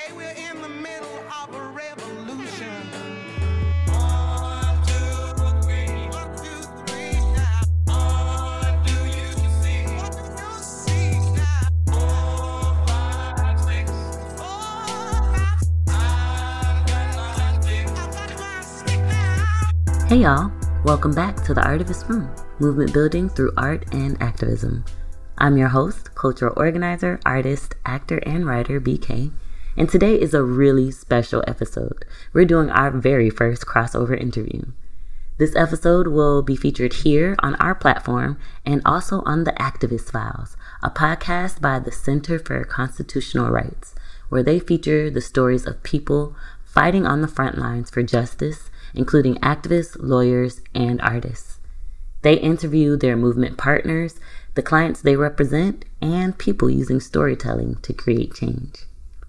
say we're in the middle of a revolution. Hey y'all, welcome back to the Artivist Room, movement building through art and activism. I'm your host, cultural organizer, artist, actor, and writer, BK, and today is a really special episode. We're doing our very first crossover interview. This episode will be featured here on our platform and also on The Activist Files, a podcast by the Center for Constitutional Rights, where they feature the stories of people fighting on the front lines for justice, including activists, lawyers, and artists. They interview their movement partners, the clients they represent, and people using storytelling to create change.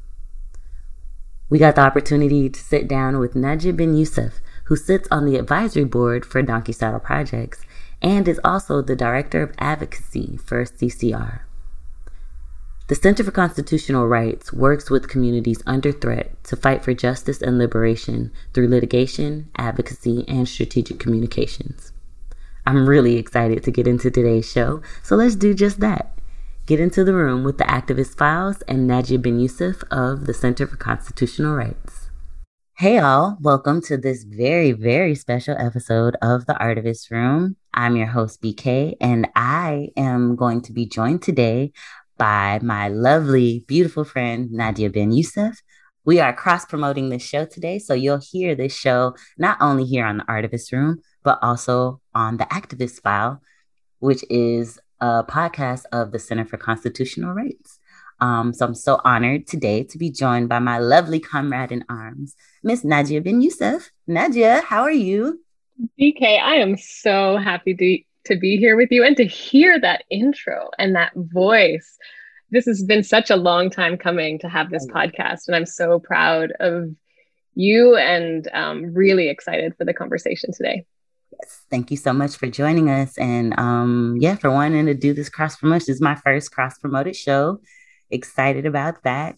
We got the opportunity to sit down with Najia Ben Youssef, who sits on the advisory board for Donkey Saddle Projects and is also the director of advocacy for CCR. The Center for Constitutional Rights works with communities under threat to fight for justice and liberation through litigation, advocacy, and strategic communications. I'm really excited to get into today's show, so let's do just that. Get into the room with the Activist Files and Najia Ben Youssef of the Center for Constitutional Rights. Hey all, welcome to this very, very special episode of the Artivist Room. I'm your host, BK, and I am going to be joined today by my lovely, beautiful friend, Najia Ben Youssef. We are cross-promoting this show today, so you'll hear this show not only here on the Artivist Room, but also on the Activist File, which is a podcast of the Center for Constitutional Rights. So I'm so honored today to be joined by my lovely comrade in arms, Miss Najia Ben Youssef. Najia, how are you? BK, I am so happy to be here with you and to hear that intro and that voice. This has been such a long time coming to have this podcast, and I'm so proud of you and really excited for the conversation today. Yes, thank you so much for joining us, and for wanting to do this cross promotion. This is my first cross promoted show. Excited about that.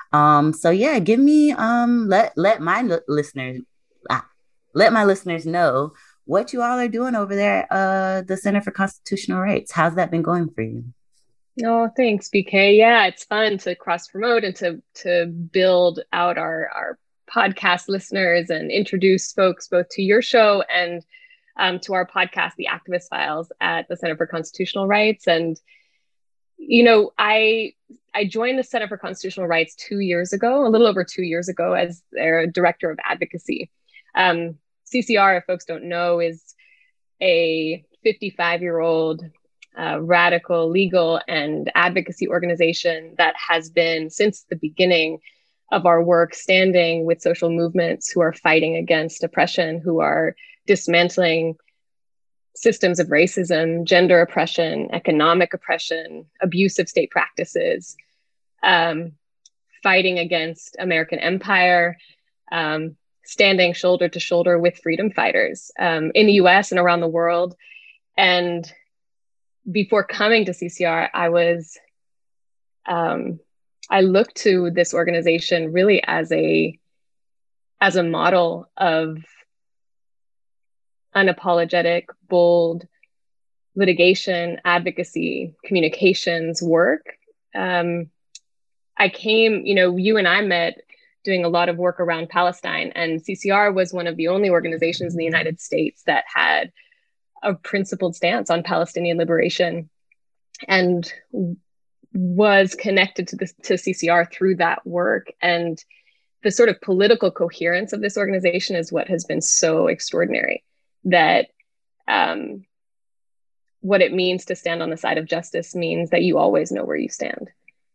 Give me let my listeners know what you all are doing over there at the Center for Constitutional Rights. How's that been going for you? Oh, thanks, BK. Yeah, it's fun to cross promote and to build out our podcast listeners and introduce folks both to your show and to our podcast, The Activist Files at the Center for Constitutional Rights. And you know, I joined the Center for Constitutional Rights 2 years ago, a little over 2 years ago, as their director of advocacy. CCR, if folks don't know, is a 55-year-old radical legal and advocacy organization that has been, since the beginning of our work, standing with social movements who are fighting against oppression, who are dismantling systems of racism, gender oppression, economic oppression, abusive state practices, fighting against American empire, standing shoulder to shoulder with freedom fighters in the US and around the world. And before coming to CCR, I looked to this organization really as a model of unapologetic, bold litigation, advocacy, communications work. I came, you and I met doing a lot of work around Palestine, and CCR was one of the only organizations in the United States that had a principled stance on Palestinian liberation and was connected to CCR through that work. And the sort of political coherence of this organization is what has been so extraordinary. That what it means to stand on the side of justice means that you always know where you stand,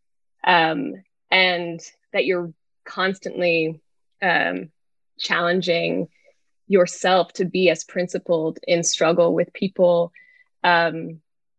and that you're constantly challenging yourself to be as principled in struggle with people. So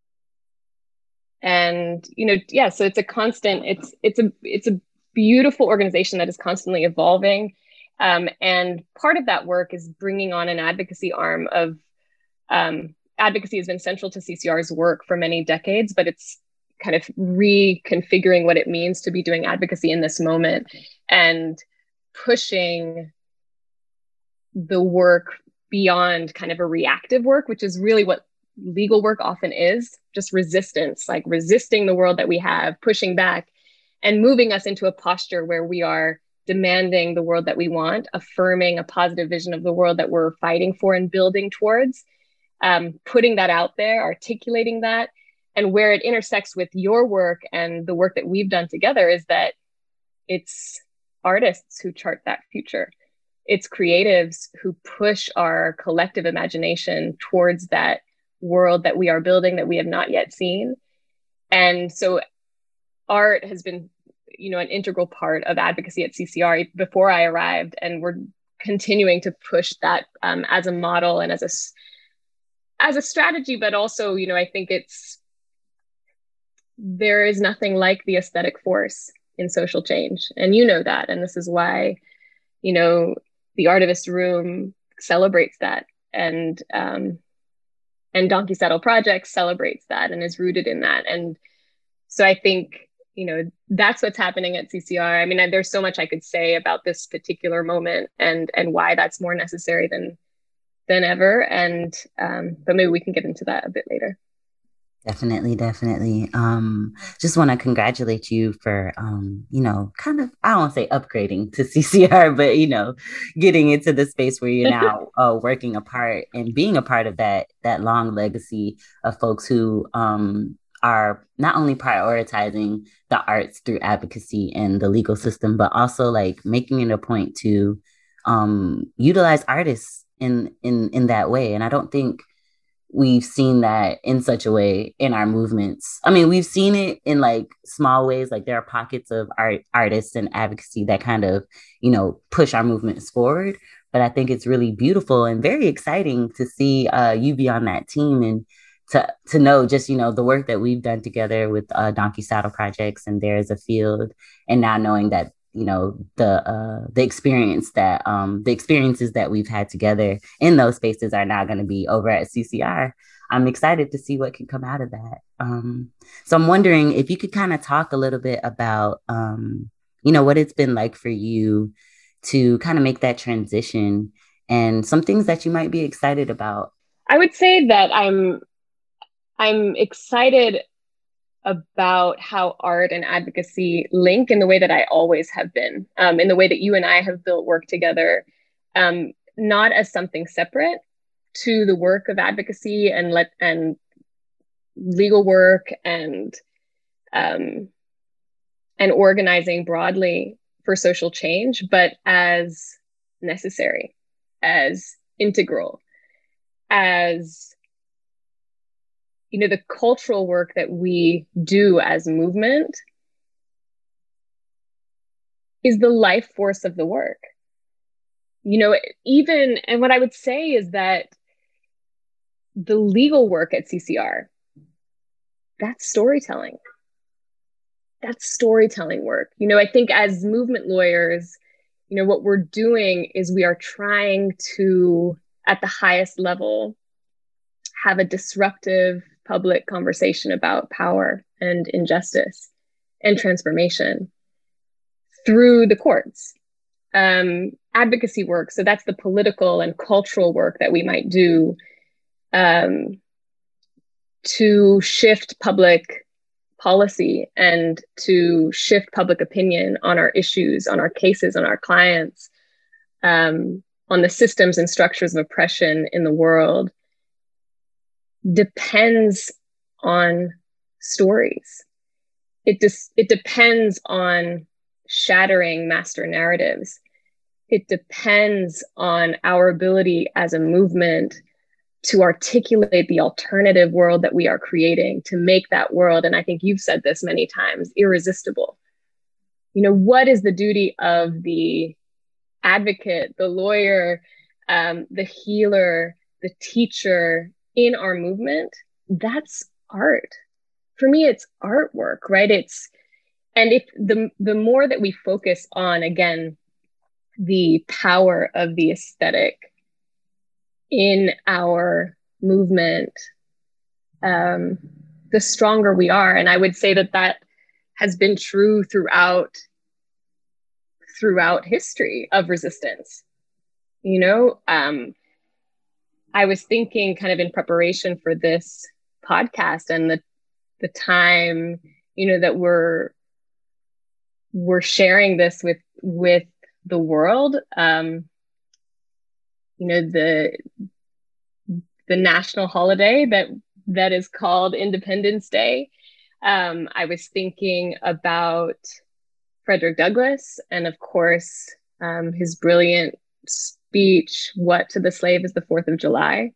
it's a constant, it's a beautiful organization that is constantly evolving. And part of that work is bringing on an advocacy arm of advocacy has been central to CCR's work for many decades, but it's kind of reconfiguring what it means to be doing advocacy in this moment and pushing the work beyond kind of a reactive work, which is really what legal work often is, just resistance, like resisting the world that we have, pushing back and moving us into a posture where we are demanding the world that we want, affirming a positive vision of the world that we're fighting for and building towards, putting that out there, articulating that. And where it intersects with your work and the work that we've done together is that it's artists who chart that future. It's creatives who push our collective imagination towards that world that we are building that we have not yet seen. And so art has been, an integral part of advocacy at CCR before I arrived, and we're continuing to push that as a model and as a strategy. But also, I think there is nothing like the aesthetic force in social change, and that, and this is why, the Artivist Room celebrates that, and Donkey Saddle Project celebrates that and is rooted in that. And so I think, that's what's happening at CCR. I mean, there's so much I could say about this particular moment and why that's more necessary than ever. And but maybe we can get into that a bit later. Definitely. Just want to congratulate you for, kind of, I don't want to say upgrading to CCR, but, getting into the space where you're now working a part and being a part of that long legacy of folks who are not only prioritizing the arts through advocacy and the legal system, but also like making it a point to utilize artists in that way. And I don't think we've seen that in such a way in our movements. I mean, we've seen it in like small ways, like there are pockets of artists and advocacy that kind of, push our movements forward. But I think it's really beautiful and very exciting to see you be on that team and to know just, the work that we've done together with Donkey Saddle Projects and There Is a Field, and now knowing that the experiences that we've had together in those spaces are now going to be over at CCR. I'm excited to see what can come out of that. So I'm wondering if you could kind of talk a little bit about, what it's been like for you to kind of make that transition and some things that you might be excited about. I would say that I'm excited about how art and advocacy link in the way that I always have been, in the way that you and I have built work together, not as something separate to the work of advocacy and legal work and organizing broadly for social change, but as necessary, as integral, as the cultural work that we do as movement is the life force of the work. And what I would say is that the legal work at CCR, that's storytelling. That's storytelling work. I think as movement lawyers, what we're doing is we are trying to, at the highest level, have a disruptive public conversation about power and injustice and transformation through the courts. Advocacy work, so that's the political and cultural work that we might do to shift public policy and to shift public opinion on our issues, on our cases, on our clients, on the systems and structures of oppression in the world, depends on stories. It depends on shattering master narratives. It depends on our ability as a movement to articulate the alternative world that we are creating, to make that world, and I think you've said this many times, irresistible. What is the duty of the advocate, the lawyer, the healer, the teacher in our movement? That's art. For me, it's artwork, right? And if the more that we focus on, again, the power of the aesthetic in our movement, the stronger we are. And I would say that that has been true throughout history of resistance. You know, I was thinking kind of in preparation for this podcast and the time, you know, that we're sharing this with the world. You know, the national holiday that is called Independence Day. I was thinking about Frederick Douglass and, of course, his brilliant speech, "What to the slave is the 4th of July."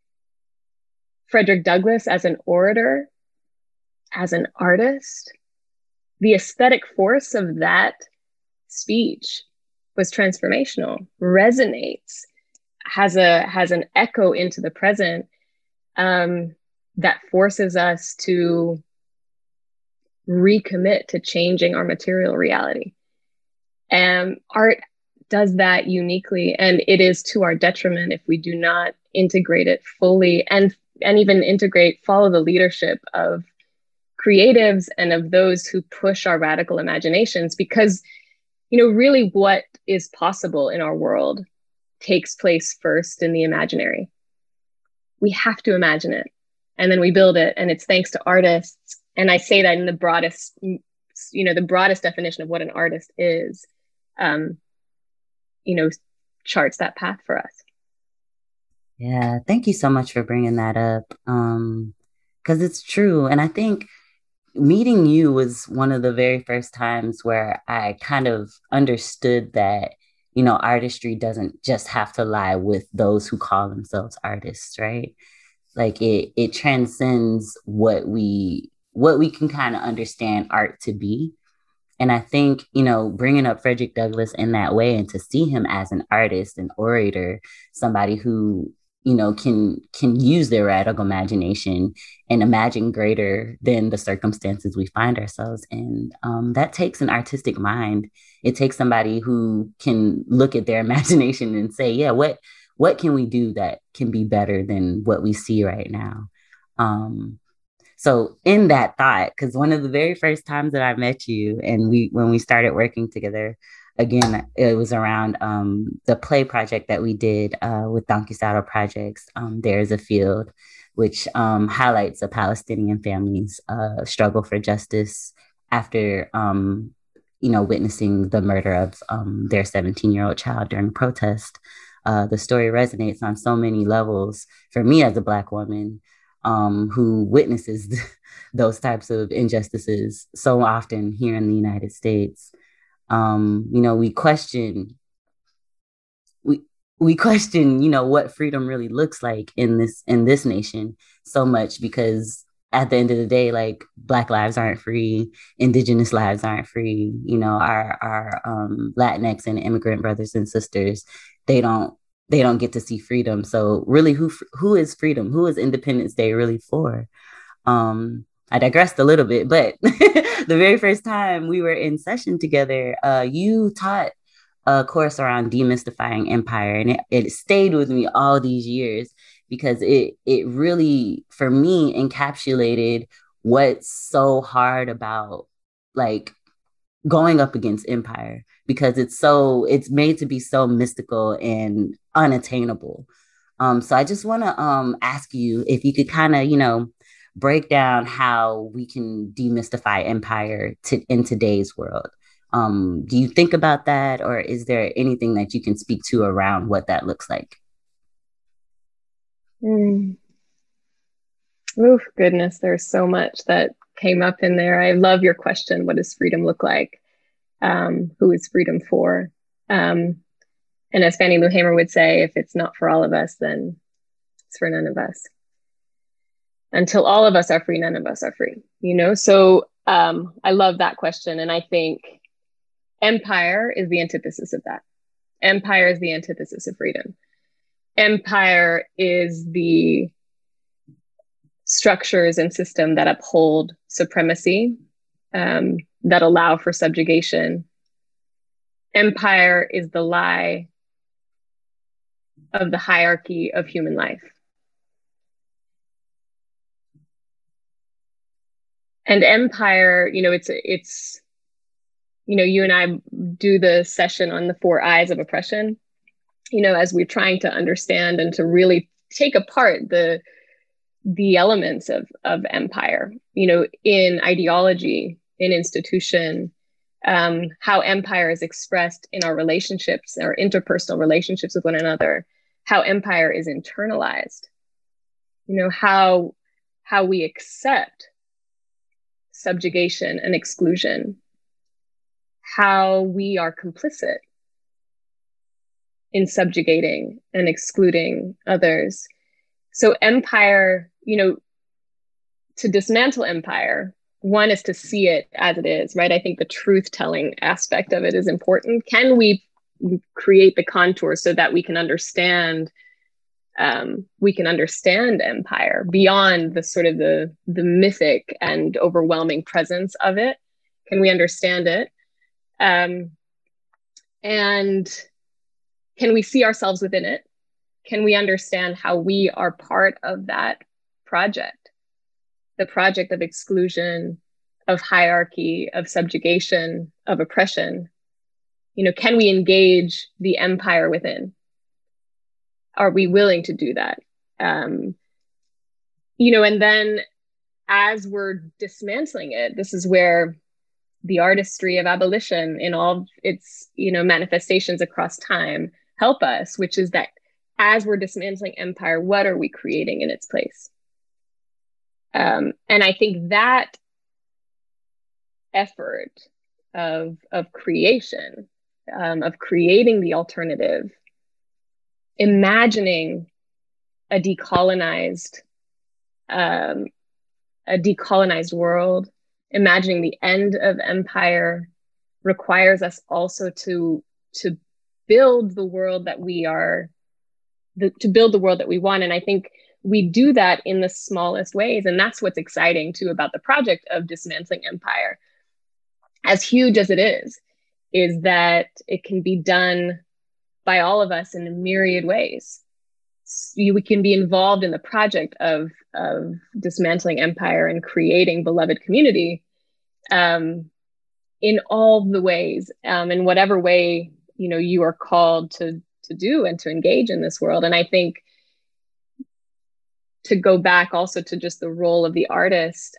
Frederick Douglass as an orator, as an artist, the aesthetic force of that speech was transformational, resonates, has an echo into the present, that forces us to recommit to changing our material reality. And art does that uniquely, and it is to our detriment if we do not integrate it fully and even follow the leadership of creatives and of those who push our radical imaginations. Because, you know, really what is possible in our world takes place first in the imaginary. We have to imagine it, and then we build it, and it's thanks to artists. And I say that in the broadest, you know, the broadest definition of what an artist is, you know, charts that path for us. Yeah, thank you so much for bringing that up. Because it's true. And I think meeting you was one of the very first times where I kind of understood that, you know, artistry doesn't just have to lie with those who call themselves artists, right? Like it transcends what we can kind of understand art to be. And I think, you know, bringing up Frederick Douglass in that way and to see him as an artist, an orator, somebody who, you know, can use their radical imagination and imagine greater than the circumstances we find ourselves in. That takes an artistic mind. It takes somebody who can look at their imagination and say, yeah, what can we do that can be better than what we see right now? So in that thought, because one of the very first times that I met you and when we started working together, again, it was around the play project that we did with Donkey Saddle Projects, There's a Field, which highlights a Palestinian family's struggle for justice after, you know, witnessing the murder of their 17-year-old child during a protest. The story resonates on so many levels for me as a Black woman who witnesses those types of injustices so often here in the United States. You know, we question, you know, what freedom really looks like in this nation so much, because at the end of the day, like, Black lives aren't free, Indigenous lives aren't free. You know, our Latinx and immigrant brothers and sisters, they don't get to see freedom. So really, who is freedom? Who is Independence Day really for? I digressed a little bit, but the very first time we were in session together, you taught a course around demystifying empire, and it stayed with me all these years because it really, for me, encapsulated what's so hard about, like, going up against empire, because it's made to be so mystical and unattainable. So I just want to ask you if you could kind of, you know, break down how we can demystify empire in today's world. Do you think about that, or is there anything that you can speak to around what that looks like? Oh, goodness, there's so much that came up in there. I love your question. What does freedom look like? Who is freedom for? And as Fannie Lou Hamer would say, if it's not for all of us, then it's for none of us. Until all of us are free, none of us are free, you know? So I love that question. And I think empire is the antithesis of that. Empire is the antithesis of freedom. Empire is the structures and system that uphold supremacy, that allow for subjugation. Empire is the lie of the hierarchy of human life. And empire, it's, you and I do the session on the 4 eyes of oppression, as we're trying to understand and to really take apart the elements of empire, in ideology, in institution, how empire is expressed in our relationships, our interpersonal relationships with one another, how empire is internalized, how we accept subjugation and exclusion, how we are complicit in subjugating and excluding others. So empire, to dismantle empire, one is to see it as it is, right? I think the truth-telling aspect of it is important. Can we create the contours so that we can understand empire beyond the sort of the mythic and overwhelming presence of it? Can we understand it? And can we see ourselves within it? Can we understand how we are part of that project, the project of exclusion, of hierarchy, of subjugation, of oppression? Can we engage the empire within? Are we willing to do that? And then as we're dismantling it, this is where the artistry of abolition in all its, manifestations across time help us, which is that as we're dismantling empire, what are we creating in its place? And I think that effort of creation, of creating the alternative, imagining a decolonized world, imagining the end of empire, requires us also to build the world that we are, to build the world that we want. And I think we do that in the smallest ways. And that's what's exciting too about the project of dismantling empire. As huge as it is that it can be done by all of us in a myriad ways. We can be involved in the project of dismantling empire and creating beloved community in all the ways, in whatever way, you are called to do and to engage in this world. And I think to go back also to just the role of the artist,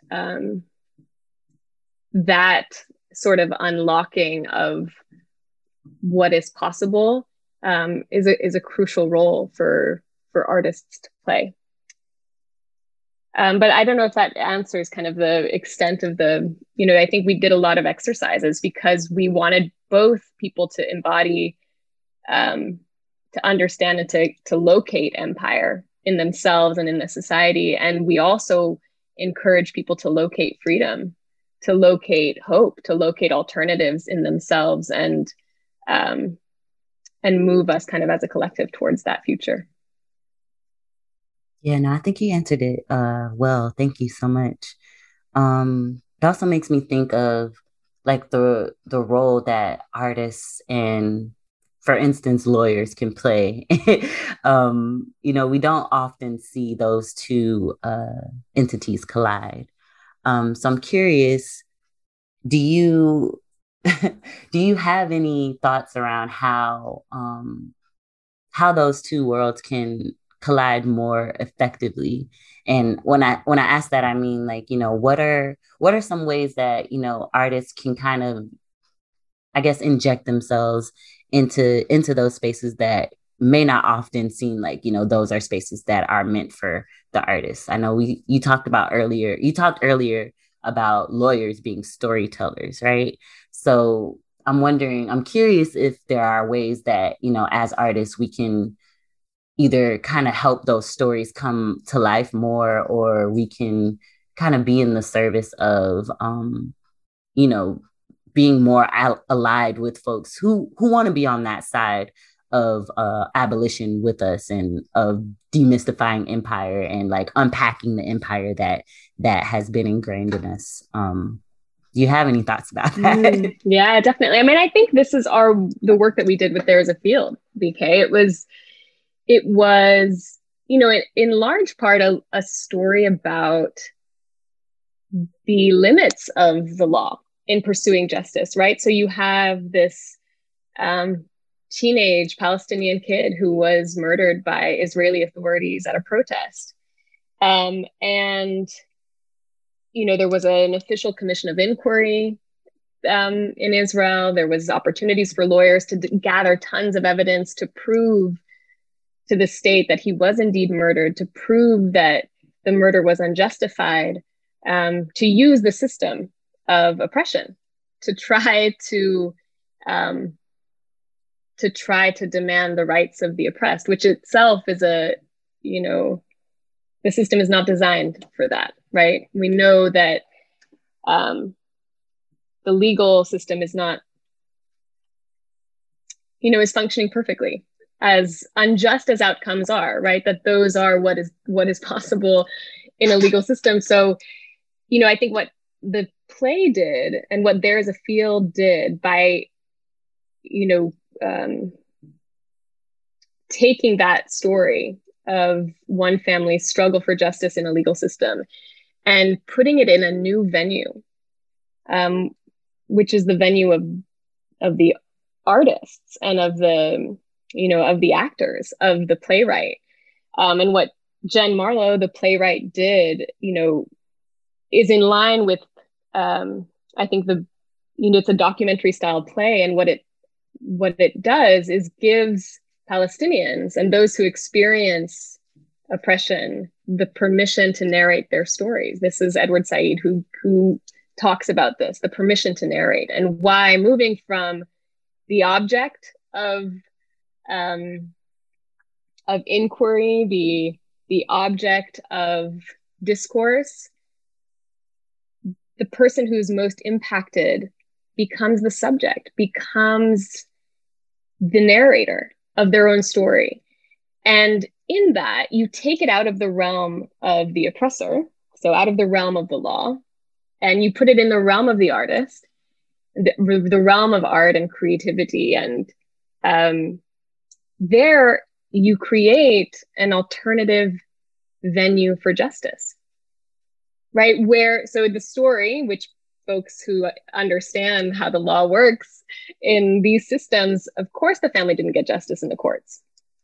that sort of unlocking of what is possible is a crucial role for artists to play. But I don't know if that answers kind of the extent of I think we did a lot of exercises because we wanted both people to embody, to understand and to locate empire in themselves and in the society. And we also encourage people to locate freedom, to locate hope, to locate alternatives in themselves, and move us kind of as a collective towards that future. Yeah, no, I think you answered it well. Thank you so much. It also makes me think of like the role that artists and, for instance, lawyers can play. We don't often see those two entities collide. So I'm curious, do you do you have any thoughts around how those two worlds can collide more effectively? And when I ask that, I mean, like, what are some ways that, artists can kind of, I guess, inject themselves into those spaces that may not often seem like, those are spaces that are meant for the artists. I know you talked earlier about lawyers being storytellers, right? So I'm curious if there are ways that, as artists, we can either kind of help those stories come to life more, or we can kind of be in the service of, being more allied with folks who want to be on that side of abolition with us, and of demystifying empire and like unpacking the empire that has been ingrained in us. Do you have any thoughts about that? Yeah, definitely. I mean, I think this is the work that we did with There Is a Field, BK. It was, in large part a story about the limits of the law in pursuing justice, right? So you have this teenage Palestinian kid who was murdered by Israeli authorities at a protest. And, you know, there was an official commission of inquiry in Israel. There was opportunities for lawyers to gather tons of evidence to prove to the state that he was indeed murdered, to prove that the murder was unjustified, to use the system of oppression to try to demand the rights of the oppressed, which itself is the system is not designed for that, right? We know that the legal system is not, is functioning perfectly, as unjust as outcomes are, right? That those are what is possible in a legal system. So, I think what the play did and what There Is a Field did by, taking that story of one family's struggle for justice in a legal system and putting it in a new venue, which is the venue of the artists and of the, of the actors, of the playwright. And what Jen Marlowe, the playwright, did, is in line with, I think it's a documentary style play. And what it does is gives Palestinians and those who experience oppression the permission to narrate their stories. This is Edward Said who talks about this, the permission to narrate, and why moving from the object of inquiry, the object of discourse, the person who's most impacted becomes the subject, becomes the narrator of their own story. And in that, you take it out of the realm of the oppressor, so out of the realm of the law, and you put it in the realm of the artist, the realm of art and creativity. And there you create an alternative venue for justice, right? So the story, which folks who understand how the law works in these systems, of course, the family didn't get justice in the courts.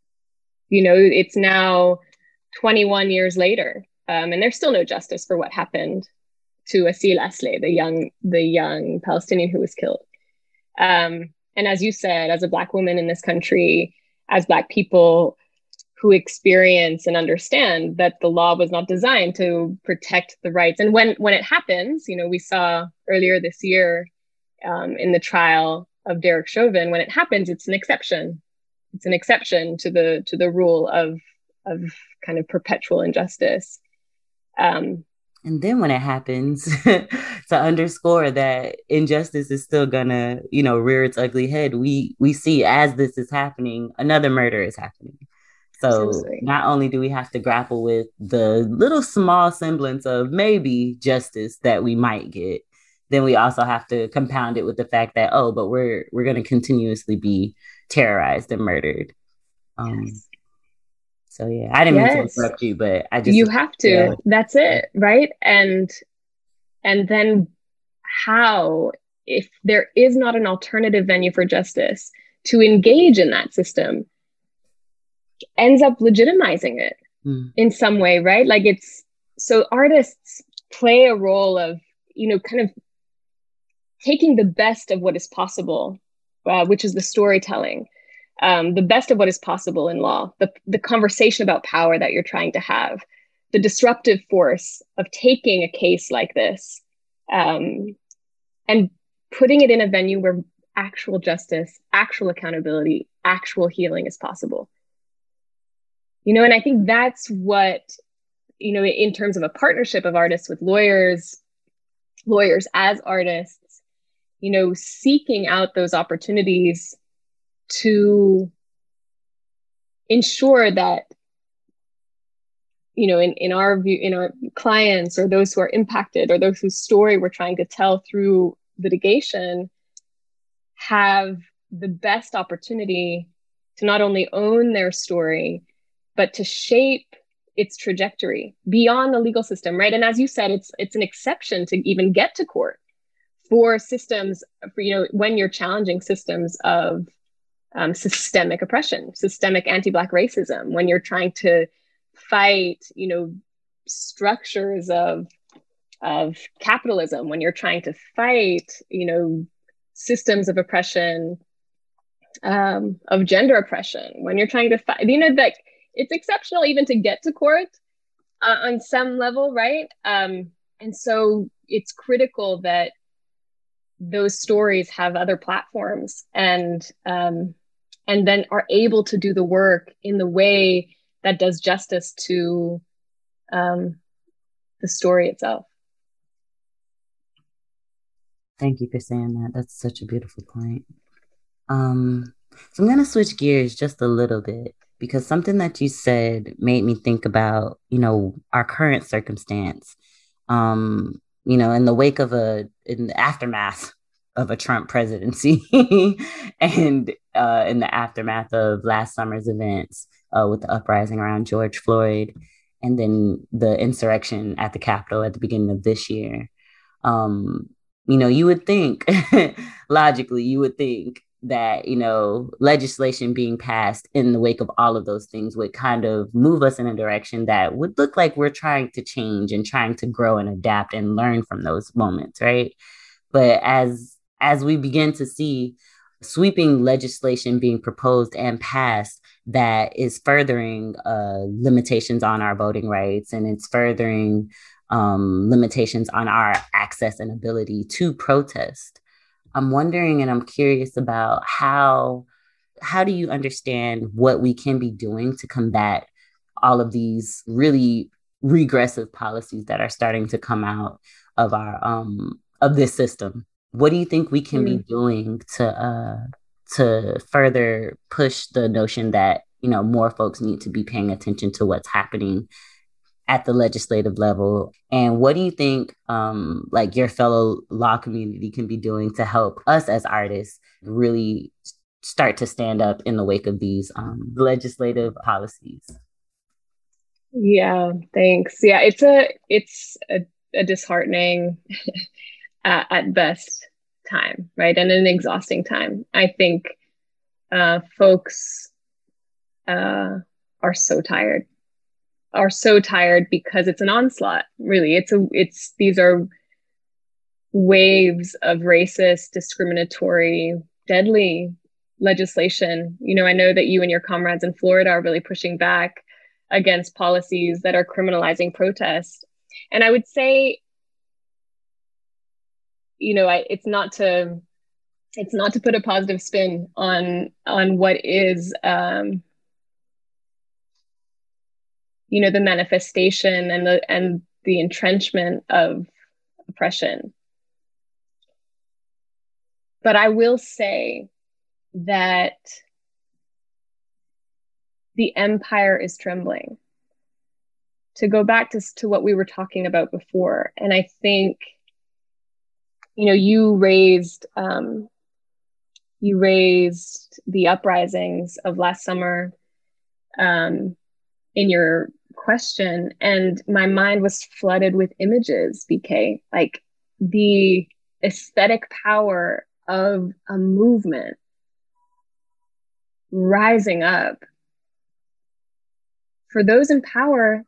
It's now 21 years later, and there's still no justice for what happened to Asil Asleh, the young Palestinian who was killed. And as you said, as a Black woman in this country, as Black people who experience and understand that the law was not designed to protect the rights. And when it happens, we saw earlier this year in the trial of Derek Chauvin, when it happens, it's an exception. It's an exception to the rule of kind of perpetual injustice. And then when it happens, to underscore that injustice is still gonna, rear its ugly head, we see as this is happening, another murder is happening. So not only do we have to grapple with the little small semblance of maybe justice that we might get, then we also have to compound it with the fact that, but we're going to continuously be terrorized and murdered. Yes. So yeah, I didn't mean to interrupt you, but you have to. Yeah. That's it, right? And then how, if there is not an alternative venue for justice, to engage in that system ends up legitimizing it in some way, right? Like so artists play a role of, kind of taking the best of what is possible, which is the storytelling, the best of what is possible in law, the conversation about power that you're trying to have, the disruptive force of taking a case like this and putting it in a venue where actual justice, actual accountability, actual healing is possible. And I think that's what, in terms of a partnership of artists with lawyers as artists, seeking out those opportunities to ensure that, in our view, in our clients or those who are impacted or those whose story we're trying to tell through litigation have the best opportunity to not only own their story, but to shape its trajectory beyond the legal system, right? And as you said, it's an exception to even get to court for systems, for, when you're challenging systems of systemic oppression, systemic anti-Black racism, when you're trying to fight, structures of capitalism, when you're trying to fight, systems of oppression, of gender oppression, when you're trying to fight, that it's exceptional even to get to court on some level, right? And so it's critical that those stories have other platforms and then are able to do the work in the way that does justice to the story itself. Thank you for saying that. That's such a beautiful point. So I'm going to switch gears just a little bit, because something that you said made me think about, our current circumstance, in the aftermath of a Trump presidency and in the aftermath of last summer's events with the uprising around George Floyd and then the insurrection at the Capitol at the beginning of this year. You would think, logically, that, legislation being passed in the wake of all of those things would kind of move us in a direction that would look like we're trying to change and trying to grow and adapt and learn from those moments, right? But as we begin to see sweeping legislation being proposed and passed that is furthering limitations on our voting rights, and it's furthering limitations on our access and ability to protest, I'm wondering and I'm curious about how do you understand what we can be doing to combat all of these really regressive policies that are starting to come out of our of this system? What do you think we can be doing to further push the notion that, more folks need to be paying attention to what's happening at the legislative level? And what do you think your fellow law community can be doing to help us as artists really start to stand up in the wake of these legislative policies? Yeah, thanks. Yeah, it's a disheartening at best time, right? And an exhausting time. I think folks are so tired because it's an onslaught, really. These are waves of racist, discriminatory, deadly legislation. I know that you and your comrades in Florida are really pushing back against policies that are criminalizing protest. And I would say, it's not to put a positive spin on what is the manifestation and the entrenchment of oppression. But I will say that the empire is trembling. To go back to what we were talking about before, and I think, you raised the uprisings of last summer in your question, and my mind was flooded with images, BK, like the aesthetic power of a movement rising up. For those in power,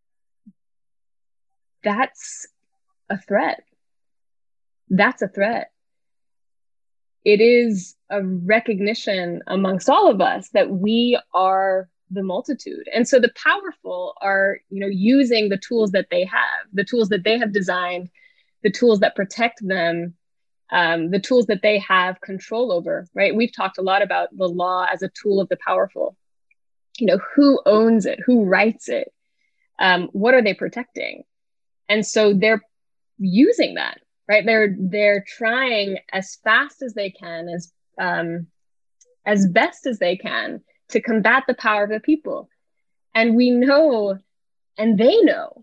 that's a threat. That's a threat. It is a recognition amongst all of us that we are the multitude. And so the powerful are, using the tools that they have designed, the tools that protect them, the tools that they have control over, right? We've talked a lot about the law as a tool of the powerful. Who owns it? Who writes it? What are they protecting? And so they're using that, right? They're trying as fast as they can, as best as they can, to combat the power of the people. And we know, and they know,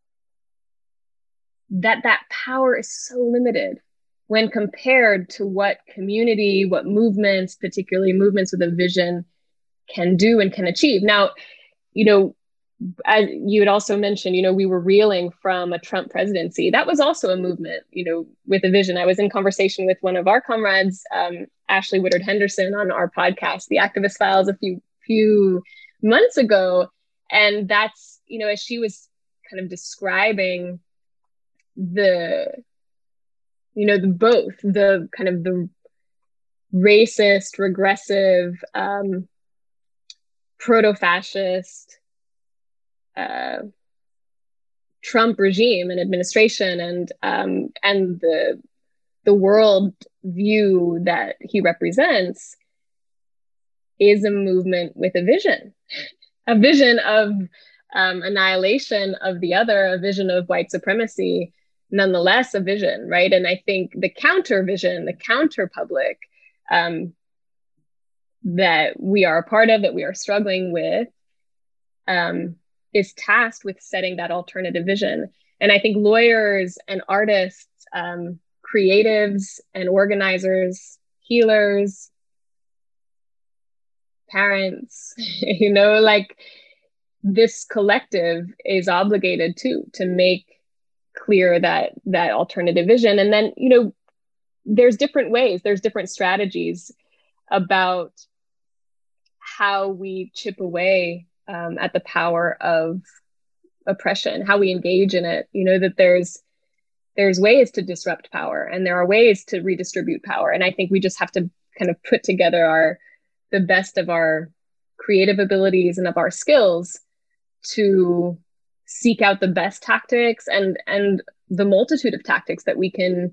that power is so limited when compared to what movements, particularly movements with a vision, can do and can achieve. Now, as you had also mentioned, we were reeling from a Trump presidency. That was also a movement, with a vision. I was in conversation with one of our comrades, Ashley Woodard Henderson, on our podcast, The Activist Files, a few months ago. And that's, as she was kind of describing the both the kind of the racist, regressive, proto-fascist Trump regime and administration, and the world view that he represents is a movement with a vision of annihilation of the other, a vision of white supremacy, nonetheless a vision, right? And I think the counter vision, the counter public that we are a part of, that we are struggling with, is tasked with setting that alternative vision. And I think lawyers and artists, creatives and organizers, healers, parents, like this collective is obligated to make clear that alternative vision. And then, there's different ways, there's different strategies about how we chip away at the power of oppression, how we engage in it. That there's ways to disrupt power, and there are ways to redistribute power. And I think we just have to kind of put together the best of our creative abilities and of our skills to seek out the best tactics and the multitude of tactics that we can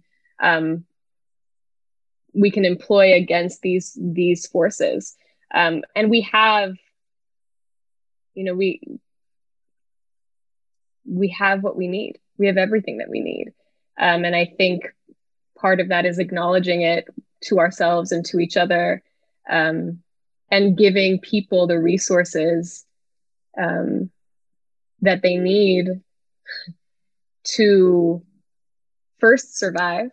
employ against these forces. And we have, we have what we need. We have everything that we need. And I think part of that is acknowledging it to ourselves and to each other, and giving people the resources that they need to first survive,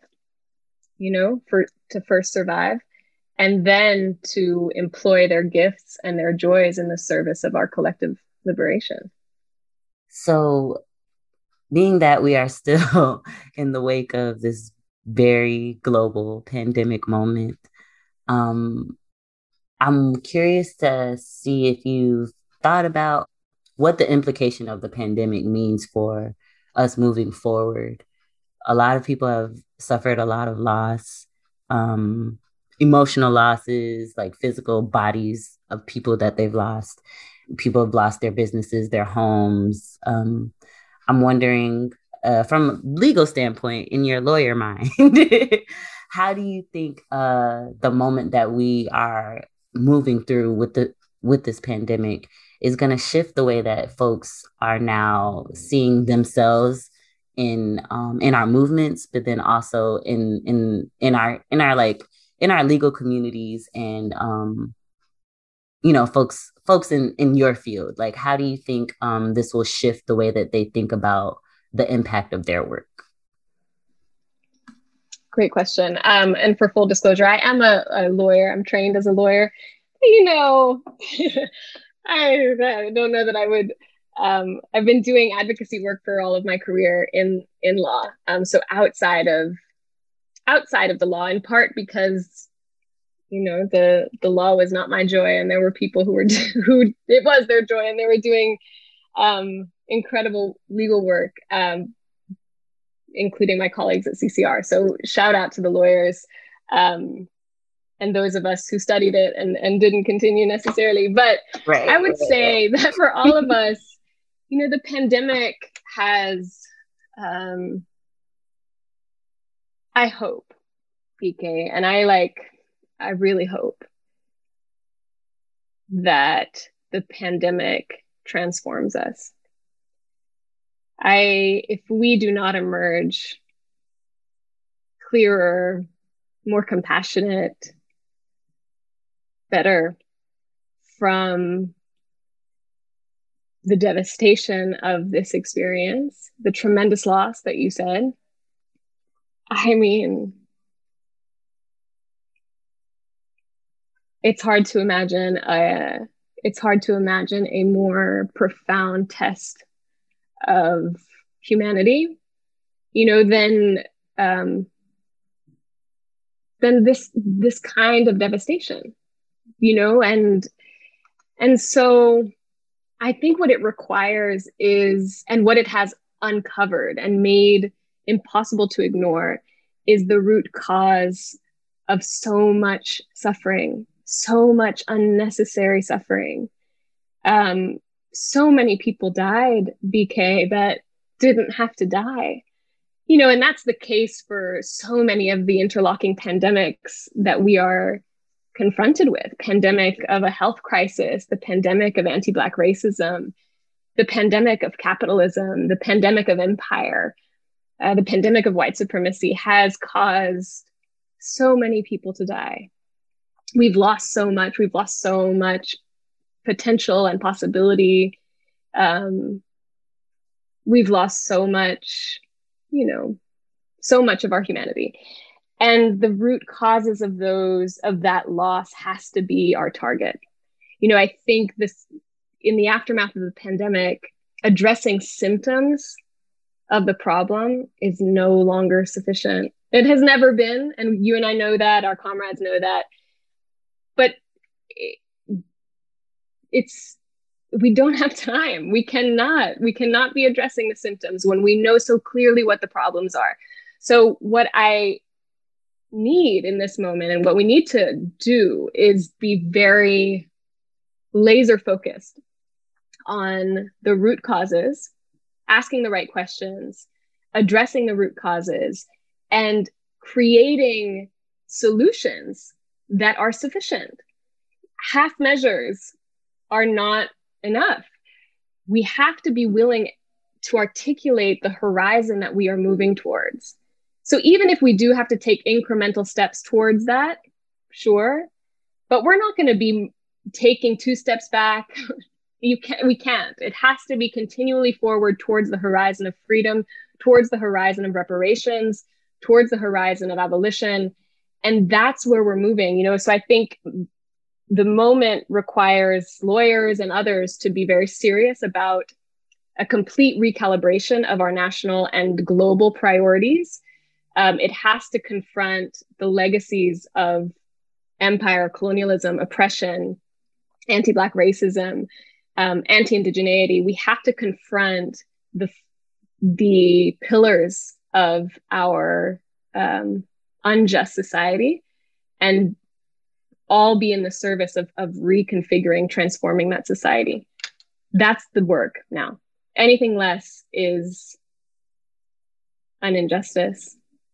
to first survive, and then to employ their gifts and their joys in the service of our collective liberation. So, being that we are still in the wake of this very global pandemic moment, I'm curious to see if you've thought about what the implication of the pandemic means for us moving forward. A lot of people have suffered a lot of loss, emotional losses, like physical bodies of people that they've lost. People have lost their businesses, their homes. I'm wondering, from a legal standpoint, in your lawyer mind, how do you think the moment that we are moving through with this pandemic is going to shift the way that folks are now seeing themselves in our movements, but then also in our legal communities and folks in your field? Like, how do you think this will shift the way that they think about the impact of their work? Great question. And for full disclosure, I am a lawyer. I'm trained as a lawyer. I don't know that I would. I've been doing advocacy work for all of my career in law. So outside of the law, in part because the law was not my joy, and there were people who it was their joy, and they were doing incredible legal work, including my colleagues at CCR. So shout out to the lawyers. And those of us who studied it and didn't continue necessarily. But right. I would say that for all of us, the pandemic has, I hope, BK, and I really hope that the pandemic transforms us. If we do not emerge clearer, more compassionate, better from the devastation of this experience, the tremendous loss that you said, I mean, it's hard to imagine it's hard to imagine a more profound test of humanity, than this kind of devastation, and so I think what it requires is, and what it has uncovered and made impossible to ignore, is the root cause of so much suffering, so much unnecessary suffering. So many people died, BK, that didn't have to die. And that's the case for so many of the interlocking pandemics that we are confronted with. Pandemic of a health crisis, the pandemic of anti-Black racism, the pandemic of capitalism, the pandemic of empire, the pandemic of white supremacy has caused so many people to die. We've lost so much. We've lost so much potential and possibility. We've lost so much, so much of our humanity. And the root causes of that loss has to be our target. I think in the aftermath of the pandemic, addressing symptoms of the problem is no longer sufficient. It has never been. And you and I know that, our comrades know that. But we don't have time. We cannot be addressing the symptoms when we know so clearly what the problems are. So what I need in this moment, and what we need to do, is be very laser focused on the root causes, asking the right questions, addressing the root causes, and creating solutions that are sufficient. Half measures are not enough. We have to be willing to articulate the horizon that we are moving towards. So even if we do have to take incremental steps towards that, sure, but we're not going to be taking 2 steps back. We can't. It has to be continually forward towards the horizon of freedom, towards the horizon of reparations, towards the horizon of abolition. And that's where we're moving, So I think the moment requires lawyers and others to be very serious about a complete recalibration of our national and global priorities. It has to confront the legacies of empire, colonialism, oppression, anti-Black racism, anti-indigeneity. We have to confront the pillars of our unjust society, and all be in the service of reconfiguring, transforming that society. That's the work now. Anything less is an injustice.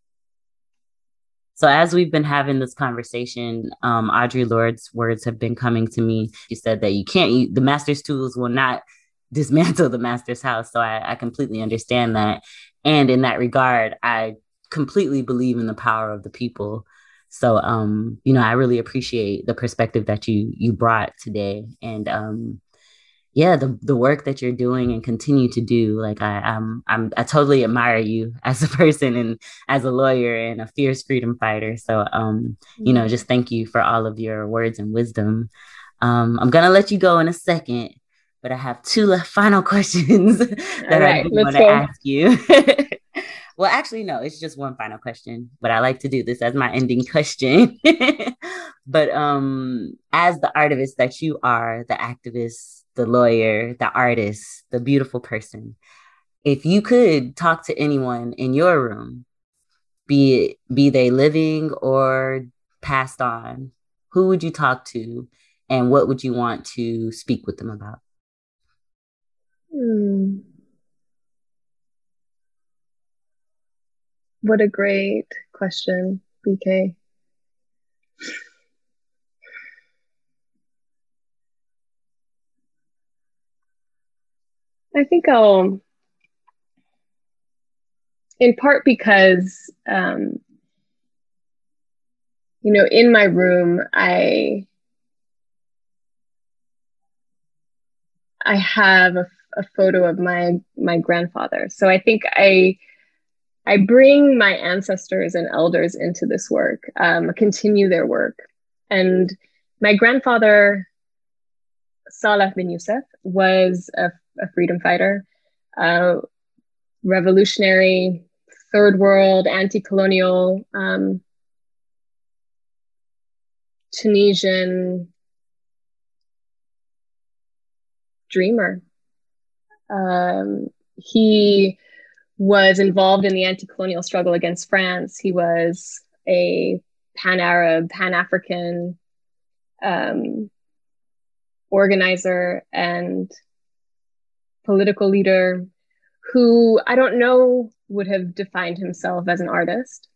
So as we've been having this conversation, Audre Lorde's words have been coming to me. She said that the master's tools will not dismantle the master's house. So I completely understand that. And in that regard, I completely believe in the power of the people. So, I really appreciate the perspective that you brought today. And the work that you're doing and continue to do. Like I totally admire you as a person and as a lawyer and a fierce freedom fighter. So just thank you for all of your words and wisdom. I'm gonna let you go in a second, but I have 2 final questions that I do want to ask you. Well, actually, no, it's just 1 final question, but I like to do this as my ending question. But as the artivist that you are, the activist, the lawyer, the artist, the beautiful person, if you could talk to anyone in your room, be they living or passed on, who would you talk to, and what would you want to speak with them about? What a great question, BK. I think I'll, in part because, in my room, I have a photo of my grandfather. So I think I bring my ancestors and elders into this work, continue their work. And my grandfather Salah bin Yusuf was a freedom fighter, revolutionary, third world, anti-colonial, Tunisian dreamer. He was involved in the anti-colonial struggle against France. He was a pan-Arab, pan-African organizer and political leader who I don't know would have defined himself as an artist,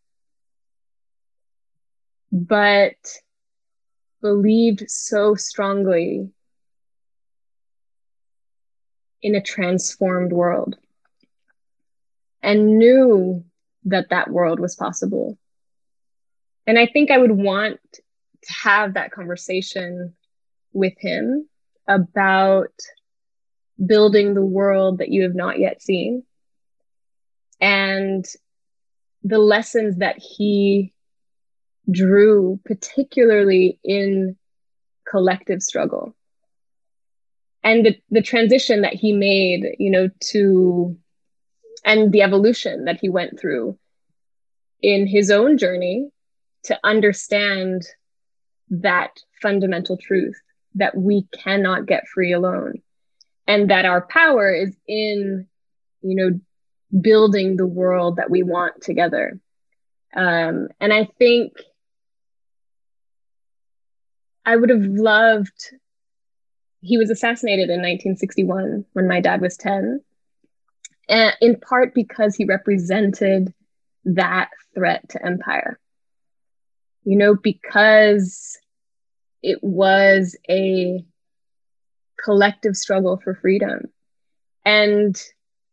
but believed so strongly in a transformed world and knew that that world was possible. And I think I would want to have that conversation with him about building the world that you have not yet seen and the lessons that he drew, particularly in collective struggle. And the transition that he made, and the evolution that he went through in his own journey to understand that fundamental truth that we cannot get free alone, and that our power is in, building the world that we want together. And I think I would have loved, he was assassinated in 1961 when my dad was 10, and in part because he represented that threat to empire, because it was a collective struggle for freedom. And,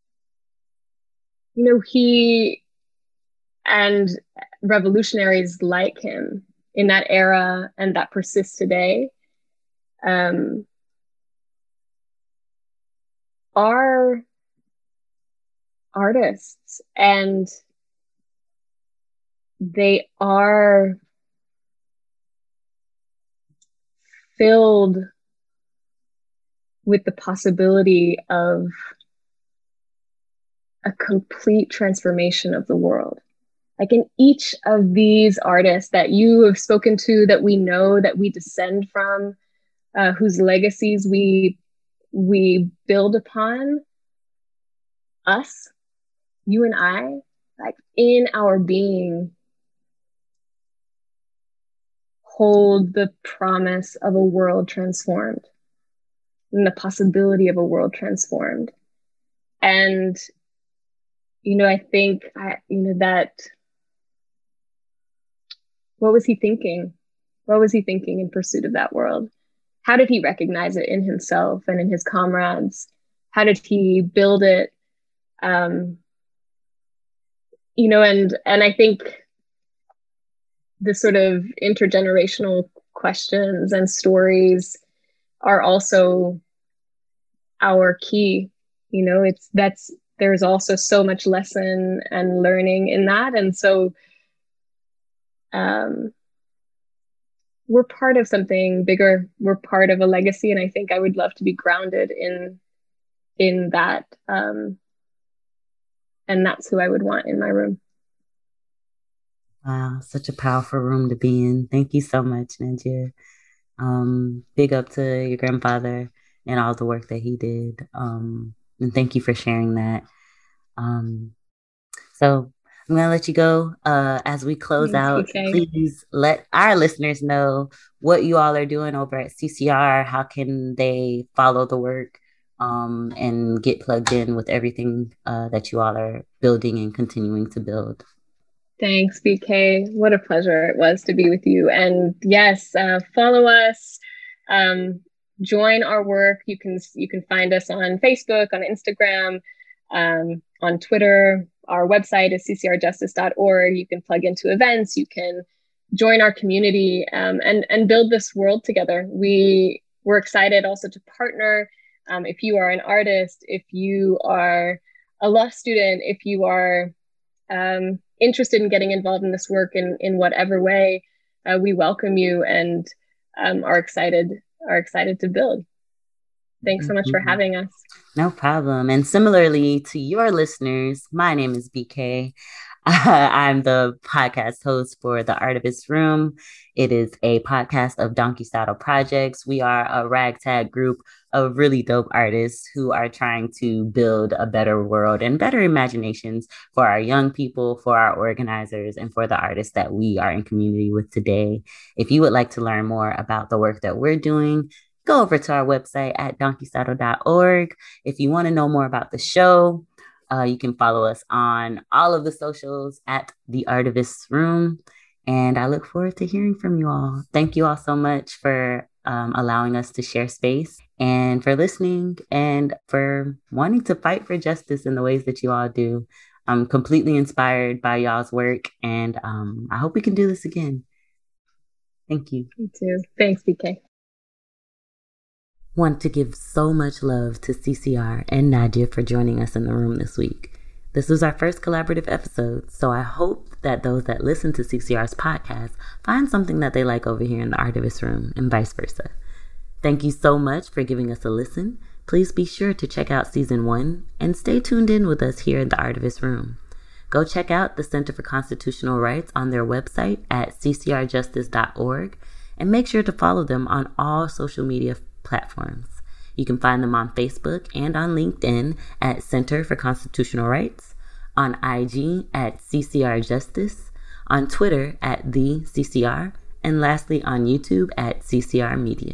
he and revolutionaries like him in that era and that persists today are artists, and they are filled with the possibility of a complete transformation of the world. Like in each of these artists that you have spoken to, that we know, that we descend from, whose legacies we build upon, us, you and I, like in our being, hold the promise of a world transformed and the possibility of a world transformed. And, I think, that, what was he thinking? What was he thinking in pursuit of that world? How did he recognize it in himself and in his comrades? How did he build it? And I think the sort of intergenerational questions and stories are also our key. There's also so much lesson and learning in that. And so we're part of something bigger. We're part of a legacy. And I think I would love to be grounded in that. And that's who I would want in my room. Wow, such a powerful room to be in. Thank you so much, Najia. Big up to your grandfather and all the work that he did. And thank you for sharing that. So I'm going to let you go. As we close out, please let our listeners know what you all are doing over at CCR. How can they follow the work and get plugged in with everything that you all are building and continuing to build? Thanks, BK. What a pleasure it was to be with you. And yes, follow us, join our work. You can find us on Facebook, on Instagram, on Twitter. Our website is ccrjustice.org. You can plug into events. You can join our community and build this world together. We're excited also to partner. If you are an artist, if you are a law student, if you are interested in getting involved in this work in whatever way, we welcome you and are excited to build. Thanks so much for having us. No problem. And similarly to your listeners, my name is BK. I'm the podcast host for The Artivist Room. It is a podcast of Donkey Saddle Projects. We are a ragtag group of really dope artists who are trying to build a better world and better imaginations for our young people, for our organizers, and for the artists that we are in community with today. If you would like to learn more about the work that we're doing, go over to our website at donkeysaddle.org. If you want to know more about the show, you can follow us on all of the socials at The Artivist Room. And I look forward to hearing from you all. Thank you all so much for allowing us to share space and for listening and for wanting to fight for justice in the ways that you all do. I'm completely inspired by y'all's work, and I hope we can do this again. Thank you. Me too. Thanks, BK. Want to give so much love to CCR and Nadia for joining us in the room this week. This was our first collaborative episode, so I hope that those that listen to CCR's podcast find something that they like over here in the Artivist Room and vice versa. Thank you so much for giving us a listen. Please be sure to check out Season 1 and stay tuned in with us here in the Artivist Room. Go check out the Center for Constitutional Rights on their website at ccrjustice.org and make sure to follow them on all social media platforms. You can find them on Facebook and on LinkedIn at Center for Constitutional Rights, on IG at CCR Justice, on Twitter at The CCR, and lastly on YouTube at CCR Media.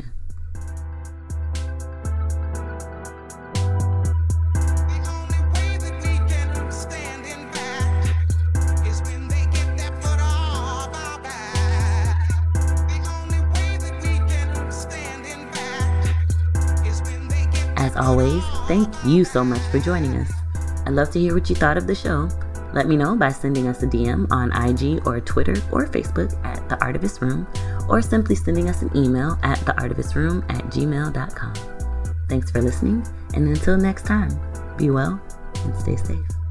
As always, thank you so much for joining us. I'd love to hear what you thought of the show. Let me know by sending us a DM on IG or Twitter or Facebook at The Artivist Room, or simply sending us an email at theartivistroom@gmail.com. Thanks for listening, and until next time, be well and stay safe.